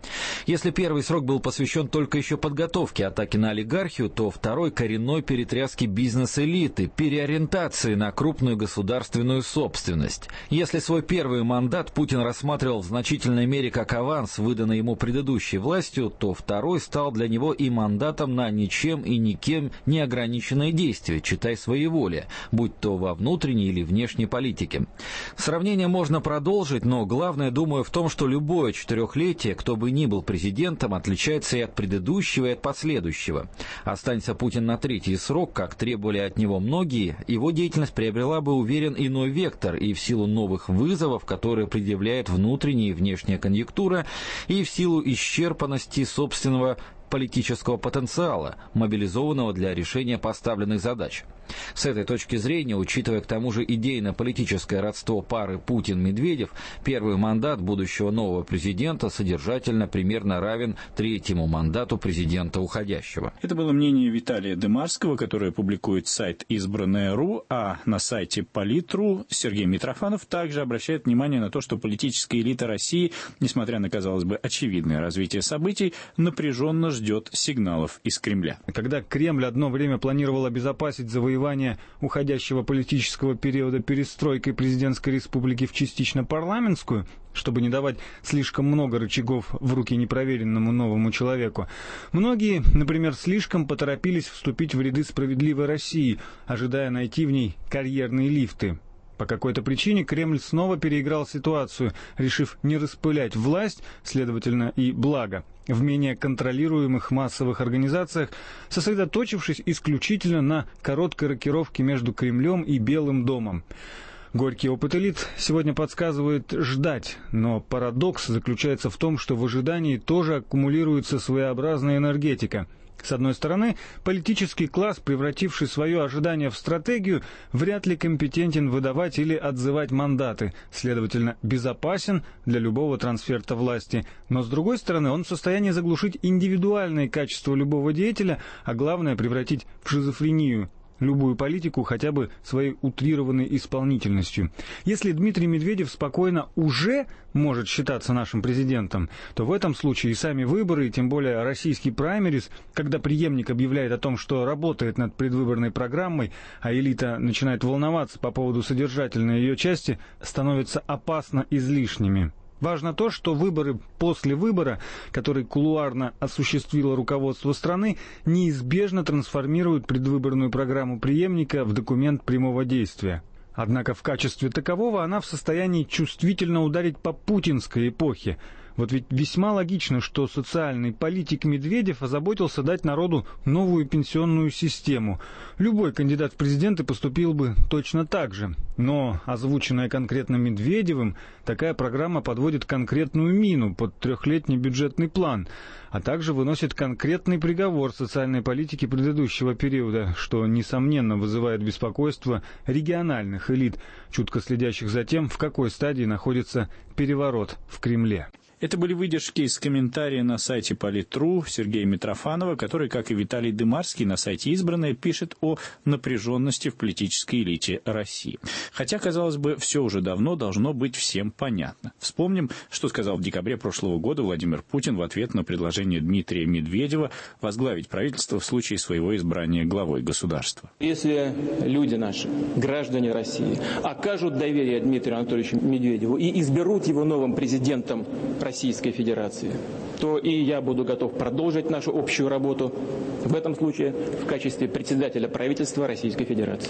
S21: Если первый срок был посвящен только еще подготовке атаки на олигархию, то второй – коренной перетряске бизнес-элиты, переориентации на крупную государственную собственность. Если свой первый мандат Путин рассматривал в значительной мере как аванс, выданный ему предыдущей властью, то второй стал для него и мандатом на ничем и никем не ограниченные действия, читай своеволие, будь то во внутренней или внешней политике. Сравнение можно продолжить, но главное, думаю, в том, что любое четырехлетие, кто бы ни был президентом, отличается и от предыдущего, и от последующего. Останься Путин на третий срок, как требовали от него многие, его деятельность приобрела бы, уверен, иной вектор, и в силу новых вызовов, которые предъявляет внутренняя и внешняя конъюнктура, и в силу исчерпанности собственного политического потенциала, мобилизованного для решения поставленных задач. С этой точки зрения, учитывая к тому же идейно-политическое родство пары Путин-Медведев, первый мандат будущего нового президента содержательно примерно равен третьему мандату президента уходящего.
S20: Это было мнение Виталия Дымарского, которое публикует сайт избранное точка ру, а на сайте Полит точка ру Сергей Митрофанов также обращает внимание на то, что политическая элита России, несмотря на, казалось бы, очевидное развитие событий, напряженно ждет сигналов из Кремля.
S3: Когда Кремль одно время планировал обезопасить завоевание уходящего политического периода перестройкой президентской республики в частично парламентскую, чтобы не давать слишком много рычагов в руки непроверенному новому человеку, многие, например, слишком поторопились вступить в ряды «Справедливой России», ожидая найти в ней карьерные лифты. По какой-то причине Кремль снова переиграл ситуацию, решив не распылять власть, следовательно, и благо, в менее контролируемых массовых организациях, сосредоточившись исключительно на короткой рокировке между Кремлем и Белым домом. Горький опыт элит сегодня подсказывает ждать, но парадокс заключается в том, что в ожидании тоже аккумулируется своеобразная энергетика. С одной стороны, политический класс, превративший свое ожидание в стратегию, вряд ли компетентен выдавать или отзывать мандаты, следовательно, безопасен для любого трансферта власти. Но с другой стороны, он в состоянии заглушить индивидуальные качества любого деятеля, а главное, превратить в шизофрению любую политику хотя бы своей утрированной исполнительностью. Если Дмитрий Медведев спокойно уже может считаться нашим президентом, то в этом случае и сами выборы, и тем более российский праймерис, когда преемник объявляет о том, что работает над предвыборной программой, а элита начинает волноваться по поводу содержательной ее части, становятся опасно излишними. Важно то, что выборы после выбора, который кулуарно осуществило руководство страны, неизбежно трансформируют предвыборную программу преемника в документ прямого действия. Однако в качестве такового она в состоянии чувствительно ударить по путинской эпохе. Вот ведь весьма логично, что социальный политик Медведев озаботился дать народу новую пенсионную систему. Любой кандидат в президенты поступил бы точно так же. Но, озвученная конкретно Медведевым, такая программа подводит конкретную мину под трехлетний бюджетный план, а также выносит конкретный приговор социальной политике предыдущего периода, что, несомненно, вызывает беспокойство региональных элит, чутко следящих за тем, в какой стадии находится переворот в Кремле.
S20: Это были выдержки из комментария на сайте Полит точка ру Сергея Митрофанова, который, как и Виталий Дымарский, на сайте «Избранное» пишет о напряженности в политической элите России. Хотя, казалось бы, все уже давно должно быть всем понятно. Вспомним, что сказал в декабре прошлого года Владимир Путин в ответ на предложение Дмитрия Медведева возглавить правительство в случае своего избрания главой государства.
S22: Если люди наши, граждане России, окажут доверие Дмитрию Анатольевичу Медведеву и изберут его новым президентом Российской Федерации, то и я буду готов продолжить нашу общую работу, в этом случае в качестве председателя правительства Российской Федерации.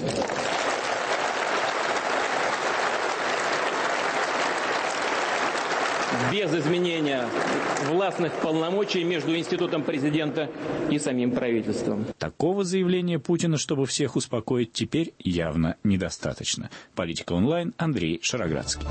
S22: Без изменения властных полномочий между институтом президента и самим правительством.
S20: Такого заявления Путина, чтобы всех успокоить, теперь явно недостаточно. Политика онлайн, Андрей Шароградский.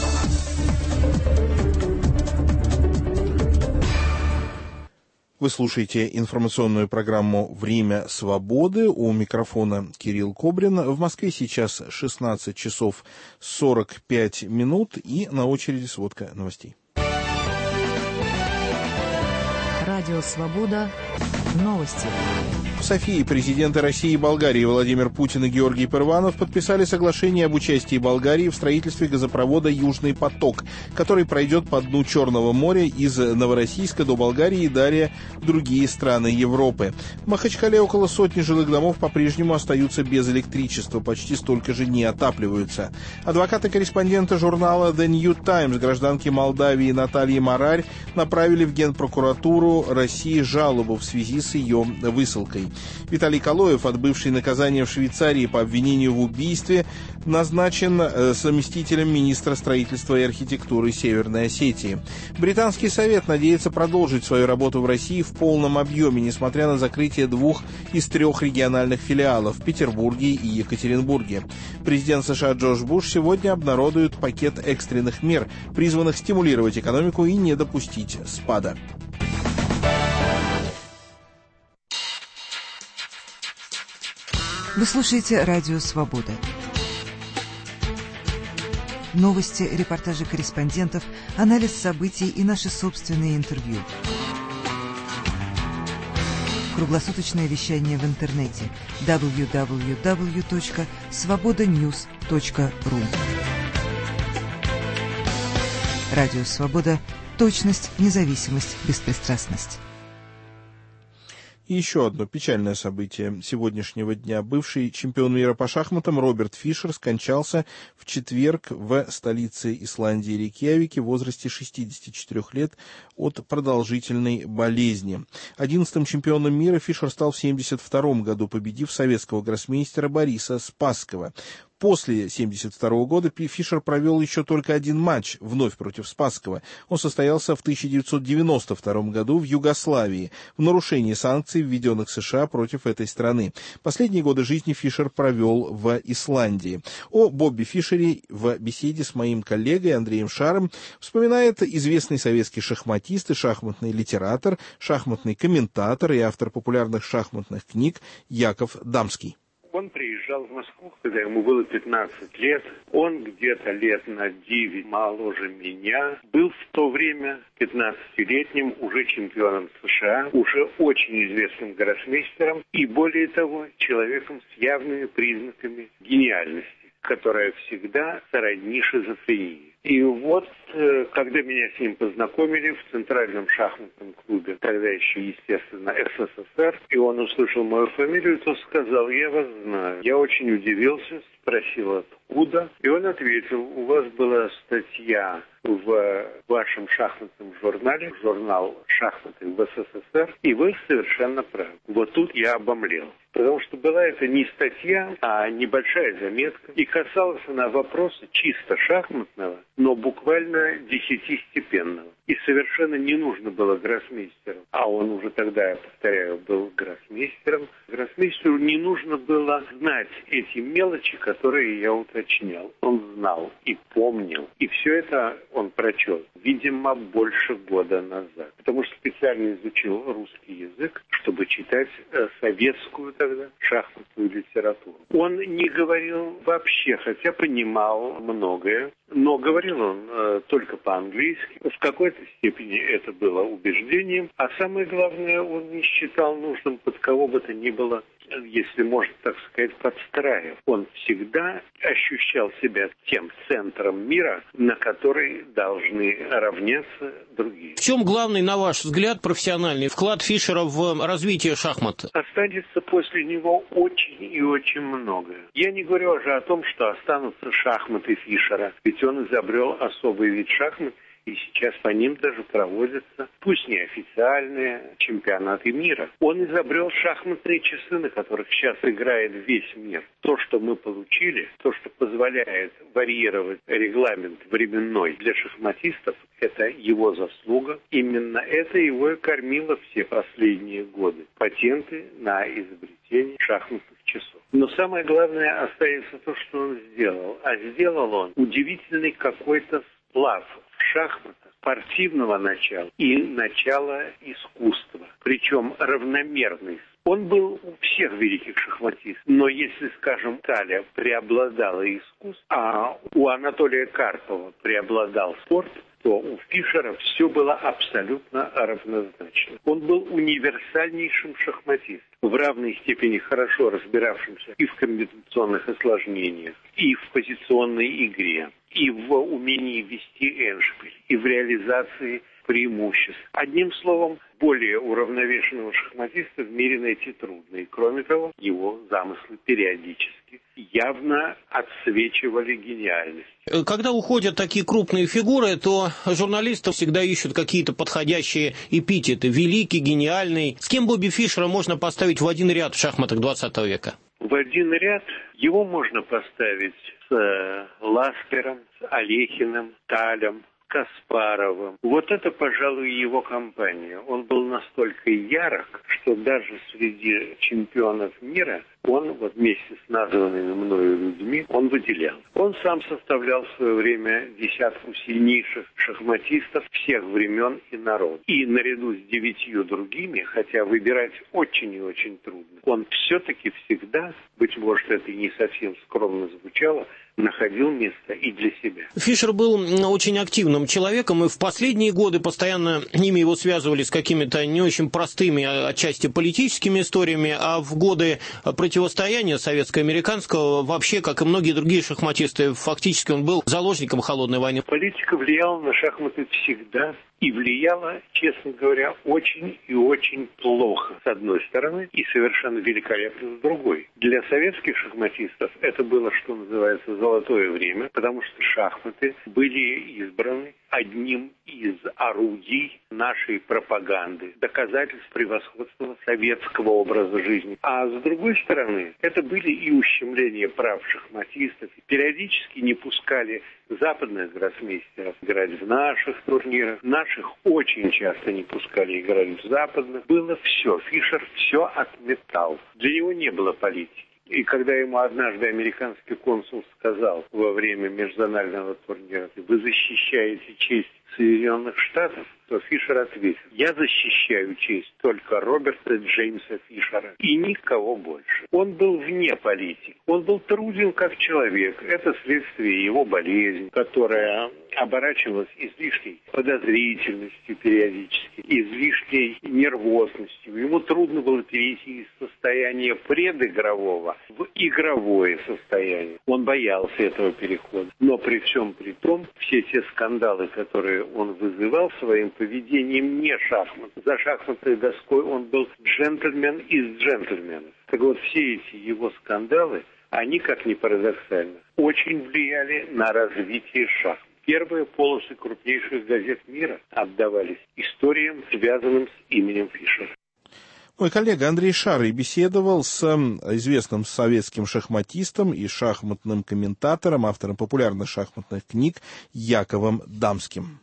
S1: Вы слушаете информационную программу «Время свободы». У микрофона Кирилл Кобрин. В Москве сейчас шестнадцать часов сорок пять минут и на очереди сводка новостей.
S5: Радио «Свобода». Новости.
S1: В Софии президенты России и Болгарии Владимир Путин и Георгий Пырванов подписали соглашение об участии Болгарии в строительстве газопровода «Южный поток», который пройдет по дну Черного моря из Новороссийска до Болгарии и далее в другие страны Европы. В Махачкале около сотни жилых домов по-прежнему остаются без электричества, почти столько же не отапливаются. Адвокаты корреспондента журнала The New Times, гражданки Молдавии Натальи Марарь, направили в Генпрокуратуру России жалобу в связи с ее высылкой. Виталий Калоев, отбывший наказание в Швейцарии по обвинению в убийстве, назначен заместителем министра строительства и архитектуры Северной Осетии. Британский совет надеется продолжить свою работу в России в полном объеме, несмотря на закрытие двух из трех региональных филиалов в Петербурге и Екатеринбурге. Президент США Джордж Буш сегодня обнародует пакет экстренных мер, призванных стимулировать экономику и не допустить спада.
S2: Вы слушаете «Радио Свобода». Новости, репортажи корреспондентов, анализ событий и наши собственные интервью. Круглосуточное вещание в интернете дабл ю дабл ю дабл ю точка свобода ньюс точка ру. Радио «Свобода». Точность, независимость, беспристрастность.
S1: И еще одно печальное событие сегодняшнего дня. Бывший чемпион мира по шахматам Роберт Фишер скончался в четверг в столице Исландии Рейкьявике в возрасте шестидесяти четырёх лет от продолжительной болезни. Одиннадцатым чемпионом мира Фишер стал в семьдесят втором году, победив советского гроссмейстера Бориса Спасского. После семьдесят второго года Фишер провел еще только один матч, вновь против Спасского. Он состоялся в тысяча девятьсот девяносто втором году в Югославии, в нарушении санкций, введенных США против этой страны. Последние годы жизни Фишер провел в Исландии. О Бобби Фишере в беседе с моим коллегой Андреем Шаром вспоминает известный советский шахматист и шахматный литератор, шахматный комментатор и автор популярных шахматных книг Яков Дамский.
S4: Он приезжал в Москву, когда ему было пятнадцать лет. Он где-то лет на девять моложе меня. Был в то время пятнадцатилетним уже чемпионом США, уже очень известным гроссмейстером и, более того, человеком с явными признаками гениальности, которая всегда сродни шизофрении. И вот, когда меня с ним познакомили в Центральном шахматном клубе, тогда еще, естественно, СССР, и он услышал мою фамилию, то сказал: «Я вас знаю». Я очень удивился, спросил, откуда, и он ответил: «У вас была статья в вашем шахматном журнале, журнал «Шахматы в СССР», и вы совершенно правы». Вот тут я обомлел, потому что была это не статья, а небольшая заметка, и касалась она вопроса чисто шахматного, но буквально десятистепенного. И совершенно не нужно было гроссмейстеру, а он уже тогда, я повторяю, был гроссмейстером. Гроссмейстеру не нужно было знать эти мелочи, которые я уточнял. Он знал и помнил. И все это он прочел, видимо, больше года назад. Потому что специально изучил русский язык, чтобы читать э, советскую тогда шахматную литературу. Он не говорил вообще, хотя понимал многое, но говорил он э, только по-английски. В какой-то степени это было убеждением, а самое главное, он не считал нужным под кого бы то ни было, если можно так сказать, подстраивать. Он всегда ощущал себя тем центром мира, на который должны равняться другие.
S23: В чем главный, на ваш взгляд, профессиональный вклад Фишера в развитие шахмат?
S4: Останется после него очень и очень многое. Я не говорю уже о том, что останутся шахматы Фишера, ведь он изобрел особый вид шахмат, и сейчас по ним даже проводятся, пусть неофициальные, чемпионаты мира. Он изобрел шахматные часы, на которых сейчас играет весь мир. То, что мы получили, то, что позволяет варьировать регламент временной для шахматистов, это его заслуга. Именно это его и кормило все последние годы. Патенты на изобретение шахматных часов. Но самое главное останется то, что он сделал. А сделал он удивительный какой-то сплав в шахматах спортивного начала и начала искусства, причем равномерный. Он был у всех великих шахматистов, но если, скажем, Италия преобладала искусство, а у Анатолия Карпова преобладал спорт, то у Фишера все было абсолютно равнозначно. Он был универсальнейшим шахматистом, в равной степени хорошо разбиравшимся и в комбинационных осложнениях, и в позиционной игре, и в умении вести эндшпиль, и в реализации преимуществ. Одним словом, более уравновешенного шахматиста в мире найти трудно. И кроме того, его замыслы периодически явно отсвечивали гениальность.
S23: Когда уходят такие крупные фигуры, то журналисты всегда ищут какие-то подходящие эпитеты. Великий, гениальный. С кем Бобби Фишера можно поставить в один ряд в шахматах двадцатого века?
S4: В один ряд его можно поставить с Ласпером, с Алехиным, Талем, Каспаровым. Вот это, пожалуй, его компания. Он был настолько ярок, что даже среди чемпионов мира он, вот вместе с названными мною людьми, он выделял. Он сам составлял в свое время десятку сильнейших шахматистов всех времен и народов. И наряду с девятью другими, хотя выбирать очень и очень трудно, он все-таки всегда, быть может, это и не совсем скромно звучало, находил место и для себя.
S23: Фишер был очень активным человеком, и в последние годы постоянно имя его связывали с какими-то не очень простыми, отчасти политическими историями, а в годы противостояния советско-американского вообще, как и многие другие шахматисты, фактически он был заложником холодной войны.
S4: Политика влияла на шахматы всегда. И влияла, честно говоря, очень и очень плохо, с одной стороны, и совершенно великолепно с другой. Для советских шахматистов это было, что называется, золотое время, потому что шахматы были избраны одним из орудий нашей пропаганды, доказательств превосходства советского образа жизни. А с другой стороны, это были и ущемления прав шахматистов. Периодически не пускали западных гроссмейстеров играть в наших турнирах. Наших очень часто не пускали играть в западных. Было все. Фишер все отметал. Для него не было политики. И когда ему однажды американский консул сказал во время межзонального турнира: «Вы защищаете честь Соединенных Штатов», то Фишер ответил: «Я защищаю честь только Роберта Джеймса Фишера и никого больше». Он был вне политики. Он был труден как человек. Это следствие его болезни, которая оборачивалась излишней подозрительностью периодически, излишней нервозностью. Ему трудно было перейти из состояния предигрового в игровое состояние. Он боялся этого перехода. Но при всем при том, все те скандалы, которые он вызывал своим поведением, не шахмат. За шахматной доской он был джентльмен из джентльменов. Так вот, все эти его скандалы, они, как ни парадоксально, очень влияли на развитие шахмат. Первые полосы крупнейших газет мира отдавались историям, связанным с именем Фишера.
S1: Мой коллега Андрей Шарый беседовал с известным советским шахматистом и шахматным комментатором, автором популярных шахматных книг Яковом Дамским.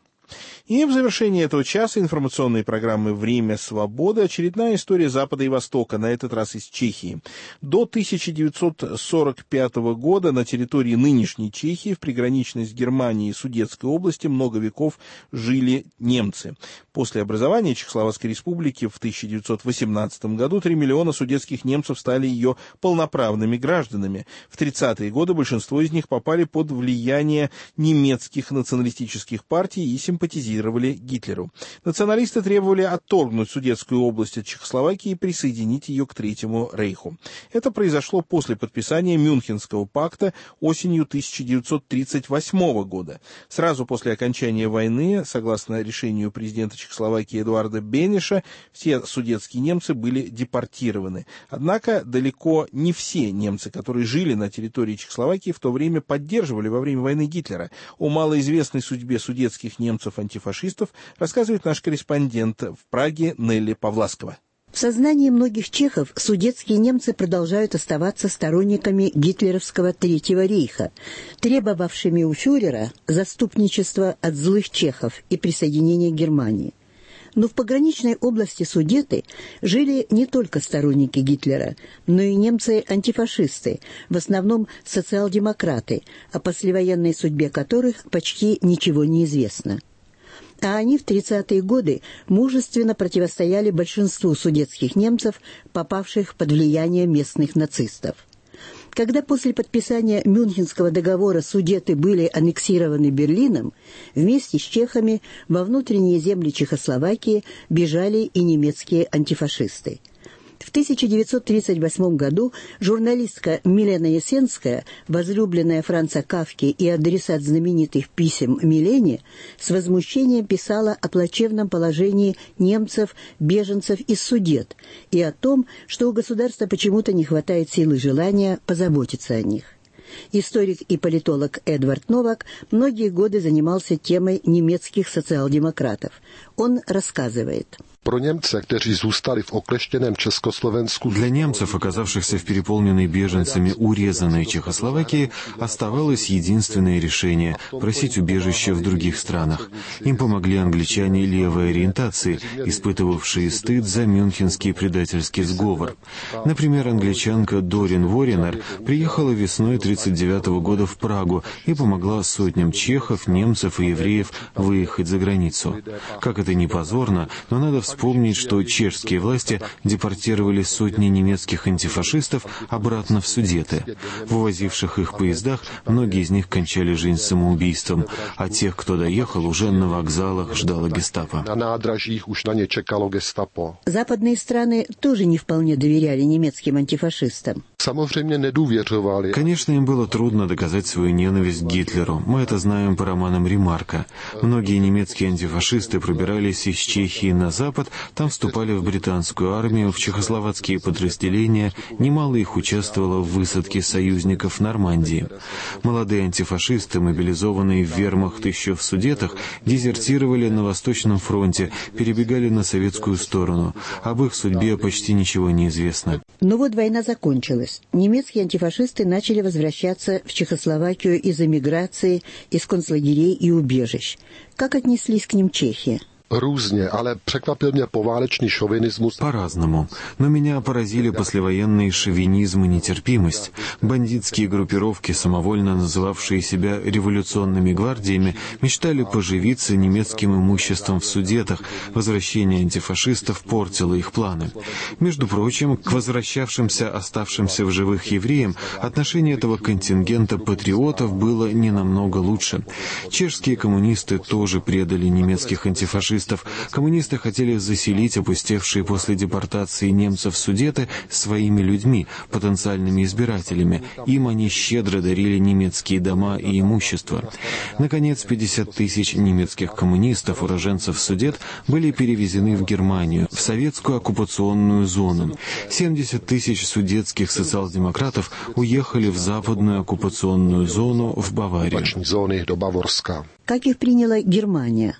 S1: И в завершении этого часа информационной программы «Время свободы» очередная история Запада и Востока, на этот раз из Чехии. До тысяча девятьсот сорок пятого года на территории нынешней Чехии, в приграничной с Германией и Судетской области, много веков жили немцы. После образования Чехословацкой республики в тысяча девятьсот восемнадцатом году три миллиона судетских немцев стали ее полноправными гражданами. В тридцатые годы большинство из них попали под влияние немецких националистических партий и симпатизировали Гитлеру. Националисты требовали отторгнуть Судетскую область от Чехословакии и присоединить ее к Третьему рейху. Это произошло после подписания Мюнхенского пакта осенью тысяча девятьсот тридцать восьмого года. Сразу после окончания войны, согласно решению президента Чехословакии Эдуарда Бенеша, все судетские немцы были депортированы. Однако далеко не все немцы, которые жили на территории Чехословакии, в то время поддерживали во время войны Гитлера. О малоизвестной судьбе судетских немцев-антифашистов рассказывает наш корреспондент в Праге Нелли Павласкова.
S6: В сознании многих чехов судетские немцы продолжают оставаться сторонниками гитлеровского Третьего рейха, требовавшими у фюрера заступничества от злых чехов и присоединения к Германии. Но в пограничной области Судеты жили не только сторонники Гитлера, но и немцы-антифашисты, в основном социал-демократы, о послевоенной судьбе которых почти ничего не известно. А они в тридцатые годы мужественно противостояли большинству судетских немцев, попавших под влияние местных нацистов. Когда после подписания Мюнхенского договора Судеты были аннексированы Берлином, вместе с чехами во внутренние земли Чехословакии бежали и немецкие антифашисты. В тысяча девятьсот тридцать восьмом году журналистка Милена Ясенская, возлюбленная Франца Кафки и адресат знаменитых писем Милене, с возмущением писала о плачевном положении немцев, беженцев из Судет и о том, что у государства почему-то не хватает сил и желания позаботиться о них. Историк и политолог Эдвард Новак многие годы занимался темой немецких социал-демократов. Он рассказывает.
S7: Для немцев, оказавшихся в переполненной беженцами урезанной Чехословакии, оставалось единственное решение – просить убежище в других странах. Им помогли англичане левой ориентации, испытывавшие стыд за мюнхенский предательский сговор. Например, англичанка Дорин Воринер приехала весной тысяча девятьсот тридцать девятого года в Прагу и помогла сотням чехов, немцев и евреев выехать за границу. Как это ни позорно, но надо вспомнить, Вспомнить, что чешские власти депортировали сотни немецких антифашистов обратно в Судеты. В увозивших их поездах многие из них кончали жизнь самоубийством, а тех, кто доехал, уже на вокзалах ждало гестапо.
S6: Западные страны тоже не вполне доверяли немецким антифашистам.
S7: Конечно, им было трудно доказать свою ненависть к Гитлеру. Мы это знаем по романам Ремарка. Многие немецкие антифашисты пробирались из Чехии на запад, там вступали в британскую армию, в чехословацкие подразделения, немало их участвовало в высадке союзников в Нормандии. Молодые антифашисты, мобилизованные в вермахт еще в Судетах, дезертировали на Восточном фронте, перебегали на советскую сторону. Об их судьбе почти ничего не известно.
S6: Но вот война закончилась. Немецкие антифашисты начали возвращаться в Чехословакию из эмиграции, из концлагерей и убежищ. Как отнеслись к ним чехи?
S7: По-разному. Но меня поразили послевоенный шовинизм и нетерпимость. Бандитские группировки, самовольно называвшие себя революционными гвардиями, мечтали поживиться немецким имуществом в Судетах. Возвращение антифашистов портило их планы. Между прочим, к возвращавшимся, оставшимся в живых евреям, отношение этого контингента патриотов было не намного лучше. Чешские коммунисты тоже предали немецких антифашистов. Коммунисты хотели заселить опустевшие после депортации немцев Судеты своими людьми, потенциальными избирателями. Им они щедро дарили немецкие дома и имущество. Наконец, пятьдесят тысяч немецких коммунистов, уроженцев Судет, были перевезены в Германию, в советскую оккупационную зону. семьдесят тысяч судетских социал-демократов уехали в западную оккупационную зону в Баварию.
S6: Как их приняла Германия?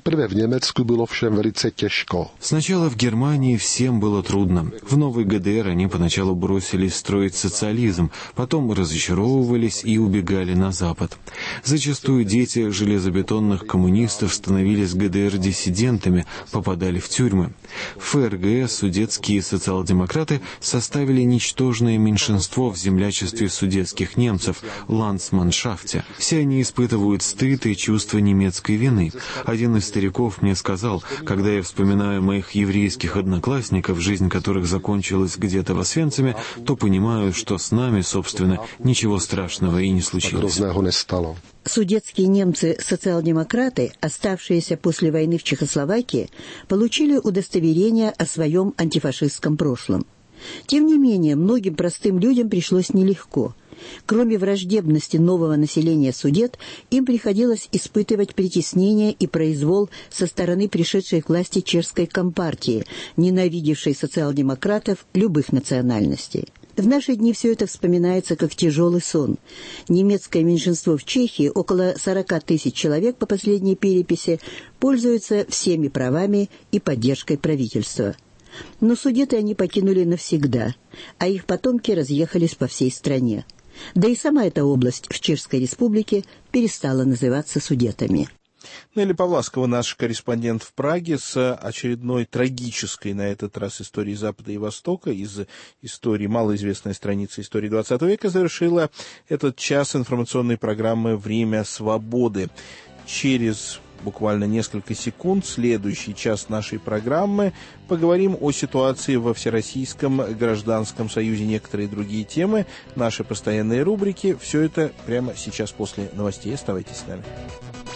S7: Сначала в Германии всем было трудно. В новой ГДР они поначалу бросились строить социализм, потом разочаровывались и убегали на Запад. Зачастую дети железобетонных коммунистов становились ГДР-диссидентами, попадали в тюрьмы. В ФРГ судетские социал-демократы составили ничтожное меньшинство в землячестве судетских немцев, ландсманшафте. Все они испытывают стыд и чувство немецкой вины. Один из стариков мне сказал, когда я вспоминаю моих еврейских одноклассников, жизнь которых закончилась где-то в Освенциме, то понимаю, что с нами, собственно, ничего страшного и не случилось.
S6: Судетские немцы-социал-демократы, оставшиеся после войны в Чехословакии, получили удостоверение о своем антифашистском прошлом. Тем не менее, многим простым людям пришлось нелегко. Кроме враждебности нового населения Судет, им приходилось испытывать притеснение и произвол со стороны пришедшей к власти чешской компартии, ненавидевшей социал-демократов любых национальностей. В наши дни все это вспоминается как тяжелый сон. Немецкое меньшинство в Чехии, около сорок тысяч человек по последней переписи, пользуются всеми правами и поддержкой правительства. Но Судеты они покинули навсегда, а их потомки разъехались по всей стране. Да и сама эта область в Чешской Республике перестала называться Судетами.
S1: Нелли Павласкова, наш корреспондент в Праге, с очередной трагической, на этот раз, историей Запада и Востока, из истории, малоизвестной страницы истории двадцатого века, завершила этот час информационной программы «Время свободы». Через буквально несколько секунд, следующий час нашей программы, поговорим о ситуации во Всероссийском гражданском союзе, некоторые другие темы, наши постоянные рубрики. Все это прямо сейчас после новостей. Оставайтесь с нами.